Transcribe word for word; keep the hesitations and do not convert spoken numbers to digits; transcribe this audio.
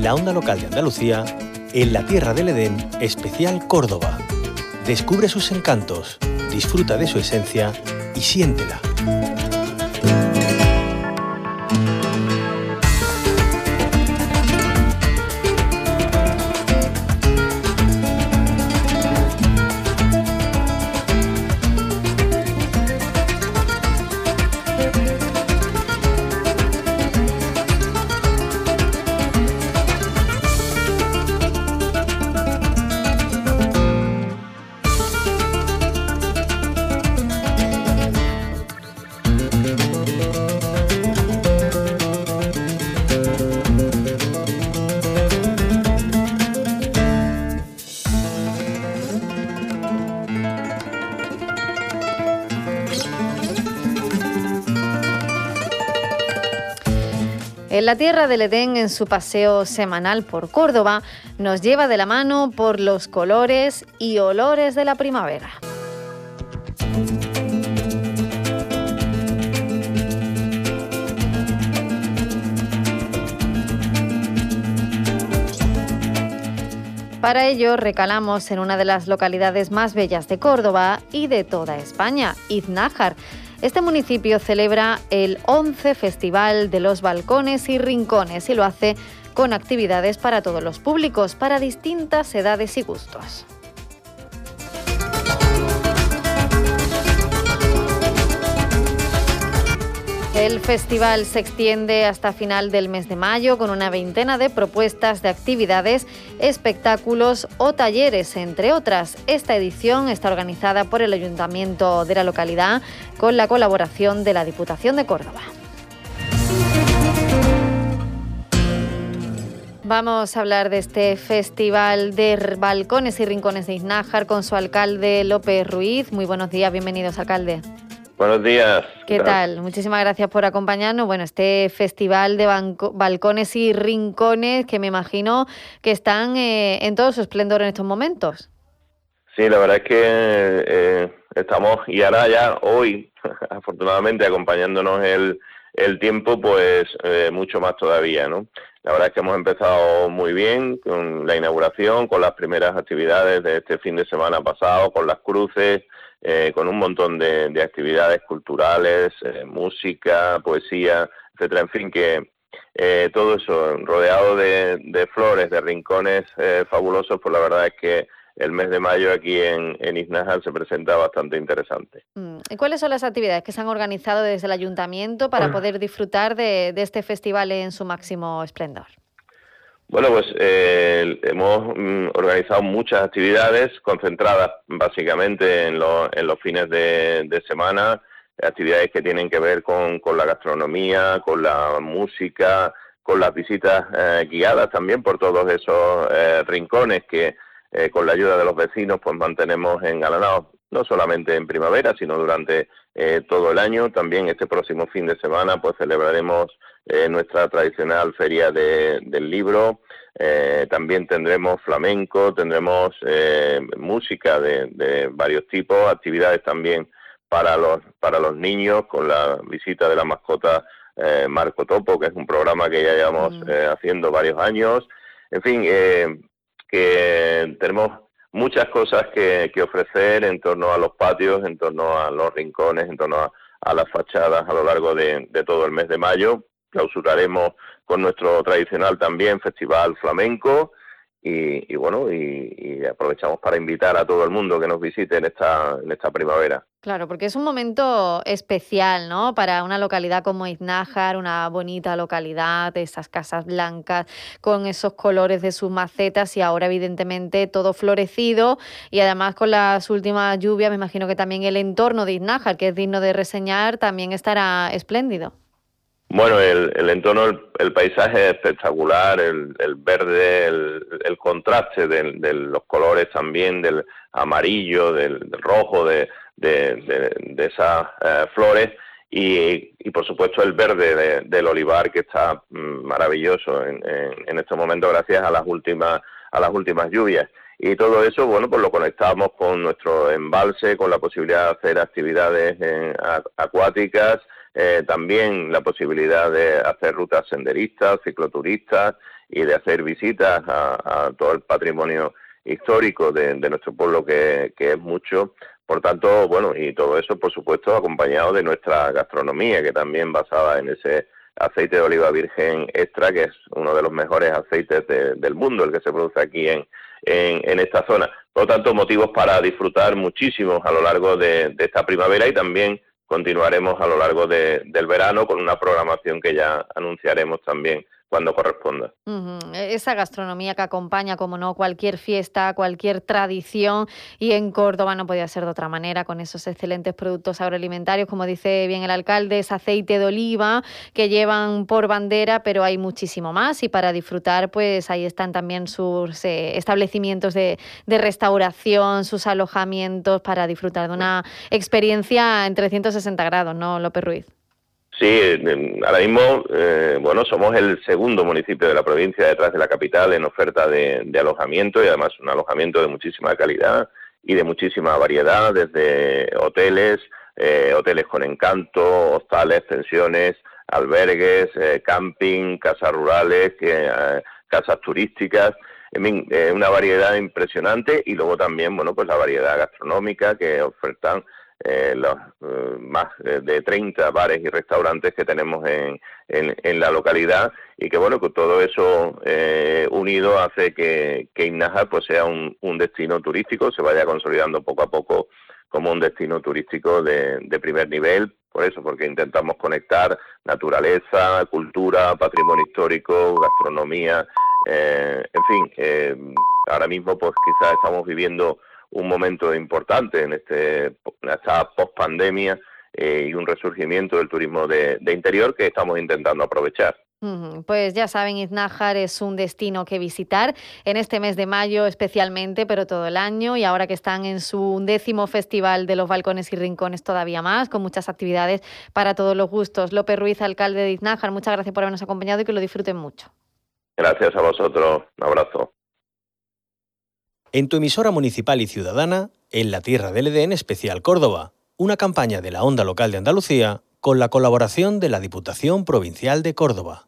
la onda local de Andalucía, en la Tierra del Edén, especial Córdoba. Descubre sus encantos, disfruta de su esencia y siéntela. En la Tierra del Edén, en su paseo semanal por Córdoba, nos lleva de la mano por los colores y olores de la primavera. Para ello recalamos en una de las localidades más bellas de Córdoba y de toda España, Iznájar. Este municipio celebra el once Festival de los Balcones y Rincones y lo hace con actividades para todos los públicos, para distintas edades y gustos. El festival se extiende hasta final del mes de mayo con una veintena de propuestas de actividades, espectáculos o talleres, entre otras. Esta edición está organizada por el Ayuntamiento de la localidad con la colaboración de la Diputación de Córdoba. Vamos a hablar de este Festival de Balcones y Rincones de Iznájar con su alcalde López Ruiz. Muy buenos días, bienvenidos, alcalde. Buenos días. ¿Qué, ¿Qué tal? tal? Muchísimas gracias por acompañarnos. Bueno, este festival de banco, balcones y rincones que me imagino que están eh, en todo su esplendor en estos momentos. Sí, la verdad es que eh, estamos, y ahora ya hoy, afortunadamente, acompañándonos el, el tiempo, pues eh, mucho más todavía, ¿no? La verdad es que hemos empezado muy bien con la inauguración, con las primeras actividades de este fin de semana pasado, con las cruces, Eh, con un montón de, de actividades culturales, eh, música, poesía, etcétera. En fin, que eh, todo eso rodeado de, de flores, de rincones eh, fabulosos, pues la verdad es que el mes de mayo aquí en, en Iznájar se presenta bastante interesante. ¿Y cuáles son las actividades que se han organizado desde el ayuntamiento para poder disfrutar de, de este festival en su máximo esplendor? Bueno, pues eh, hemos mm, organizado muchas actividades concentradas básicamente en, lo, en los fines de, de semana, actividades que tienen que ver con, con la gastronomía, con la música, con las visitas eh, guiadas también por todos esos eh, rincones que eh, con la ayuda de los vecinos pues mantenemos engalanados, no solamente en primavera, sino durante eh, todo el año. También este próximo fin de semana pues celebraremos eh, nuestra tradicional feria de, del libro. Eh, también tendremos flamenco, tendremos eh, música de, de varios tipos, actividades también para los para los niños con la visita de la mascota eh, Marco Topo, que es un programa que ya llevamos mm. eh, haciendo varios años. En fin, eh, que tenemos muchas cosas que, que ofrecer en torno a los patios, en torno a los rincones, en torno a, a las fachadas a lo largo de, de todo el mes de mayo. Clausuraremos con nuestro tradicional también festival flamenco y, y bueno, y, y aprovechamos para invitar a todo el mundo que nos visite en esta, en esta primavera. Claro, porque es un momento especial, ¿no? Para una localidad como Iznájar, una bonita localidad, esas casas blancas con esos colores de sus macetas y ahora evidentemente todo florecido y además con las últimas lluvias me imagino que también el entorno de Iznájar, que es digno de reseñar, también estará espléndido. Bueno, el, el entorno, el, el paisaje es espectacular, el, el verde, el, el contraste de, de los colores también, del amarillo, del, del rojo, de, de, de, de esas eh, flores y, y por supuesto el verde de, del olivar que está mm, maravilloso en, en, en estos momentos gracias a las últimas a las últimas lluvias. Y todo eso, bueno, pues lo conectamos con nuestro embalse, con la posibilidad de hacer actividades eh, acuáticas, Eh, también la posibilidad de hacer rutas senderistas, cicloturistas y de hacer visitas a, a todo el patrimonio histórico de, de nuestro pueblo, que, que es mucho. Por tanto, bueno, y todo eso, por supuesto, acompañado de nuestra gastronomía, que también basada en ese aceite de oliva virgen extra, que es uno de los mejores aceites de, del mundo, el que se produce aquí en, en, en esta zona. Por lo tanto, motivos para disfrutar muchísimo a lo largo de, de esta primavera, y también continuaremos a lo largo de, del verano con una programación que ya anunciaremos también cuando corresponda. Uh-huh. Esa gastronomía que acompaña, como no, cualquier fiesta, cualquier tradición, y en Córdoba no podía ser de otra manera, con esos excelentes productos agroalimentarios, como dice bien el alcalde, es aceite de oliva que llevan por bandera, pero hay muchísimo más, y para disfrutar, pues ahí están también sus eh, establecimientos de, de restauración, sus alojamientos, para disfrutar de una experiencia en trescientos sesenta grados, ¿no, López Ruiz? Sí, ahora mismo, eh, bueno, somos el segundo municipio de la provincia detrás de la capital en oferta de, de alojamiento, y además un alojamiento de muchísima calidad y de muchísima variedad, desde hoteles, eh, hoteles con encanto, hostales, pensiones, albergues, eh, camping, casas rurales, que, eh, casas turísticas, en fin, eh, una variedad impresionante, y luego también, bueno, pues la variedad gastronómica que ofertan Eh, los eh, más de treinta bares y restaurantes que tenemos en, en, en la localidad, y que bueno, que todo eso eh, unido hace que, que Iznájar pues sea un, un destino turístico, se vaya consolidando poco a poco como un destino turístico de, de primer nivel. Por eso, porque intentamos conectar naturaleza, cultura, patrimonio histórico, gastronomía, eh, en fin, eh, ahora mismo pues quizás estamos viviendo un momento importante en este en esta pospandemia eh, y un resurgimiento del turismo de, de interior que estamos intentando aprovechar. Uh-huh. Pues ya saben, Iznájar es un destino que visitar en este mes de mayo especialmente, pero todo el año, y ahora que están en su undécimo Festival de los Balcones y Rincones todavía más, con muchas actividades para todos los gustos. López Ruiz, alcalde de Iznájar, muchas gracias por habernos acompañado y que lo disfruten mucho. Gracias a vosotros, un abrazo. En tu emisora municipal y ciudadana, en la Tierra del Edén Especial Córdoba, una campaña de la Onda Local de Andalucía con la colaboración de la Diputación Provincial de Córdoba.